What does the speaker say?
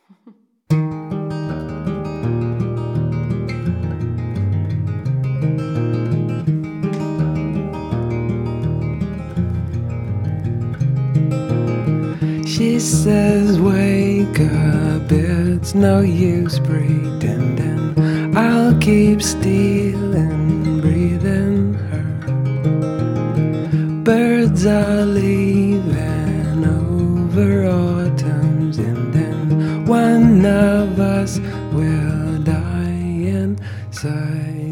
She says, wake up, it's no use pretending. I'll keep stealing, breathing her. Birds are leaving over autumn's ending. One of us will die inside.